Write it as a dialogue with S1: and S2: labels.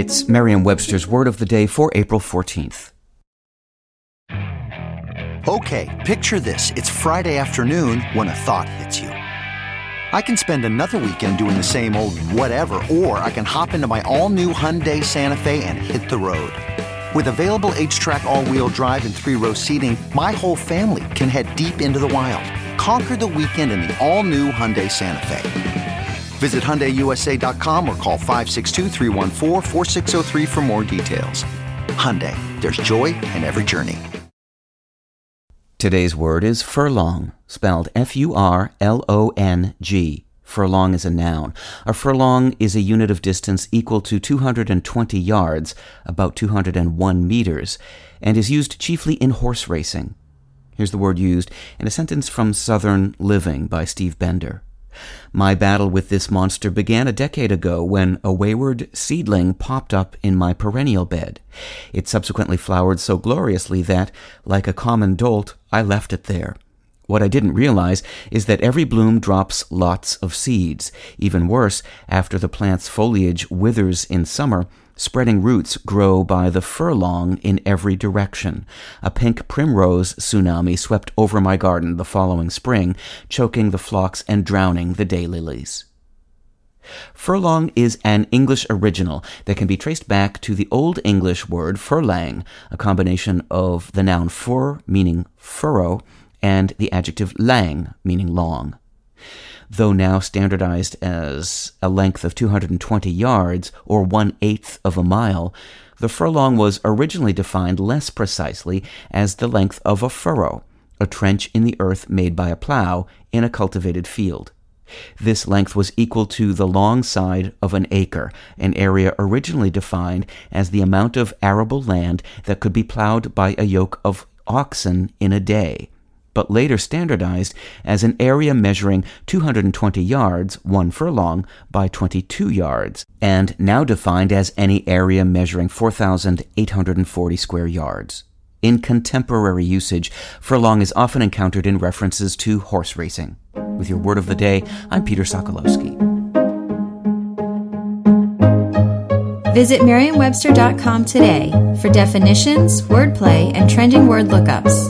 S1: It's Merriam-Webster's Word of the Day for April 14th.
S2: Okay, picture this. It's Friday afternoon when a thought hits you. I can spend another weekend doing the same old whatever, or I can hop into my all-new Hyundai Santa Fe and hit the road. With available H-Track all-wheel drive and 3-row seating, my whole family can head deep into the wild. Conquer the weekend in the all-new Hyundai Santa Fe. Visit HyundaiUSA.com or call 562-314-4603 for more details. Hyundai, there's joy in every journey.
S1: Today's word is furlong, spelled F-U-R-L-O-N-G. Furlong is a noun. A furlong is a unit of distance equal to 220 yards, about 201 meters, and is used chiefly in horse racing. Here's the word used in a sentence from Southern Living by Steve Bender. My battle with this monster began a decade ago when a wayward seedling popped up in my perennial bed. It subsequently flowered so gloriously that, like a common dolt, I left it there. What I didn't realize is that every bloom drops lots of seeds. Even worse, after the plant's foliage withers in summer, spreading roots grow by the furlong in every direction. A pink primrose tsunami swept over my garden the following spring, choking the phlox and drowning the daylilies. Furlong is an English original that can be traced back to the Old English word furlang, a combination of the noun fur, meaning furrow, and the adjective lang, meaning long. Though now standardized as a length of 220 yards, or 1/8 of a mile, the furlong was originally defined less precisely as the length of a furrow, a trench in the earth made by a plow in a cultivated field. This length was equal to the long side of an acre, an area originally defined as the amount of arable land that could be plowed by a yoke of oxen in a day, but later standardized as an area measuring 220 yards, 1 furlong, by 22 yards, and now defined as any area measuring 4,840 square yards. In contemporary usage, furlong is often encountered in references to horse racing. With your Word of the Day, I'm Peter Sokolowski.
S3: Visit Merriam-Webster.com today for definitions, wordplay, and trending word lookups.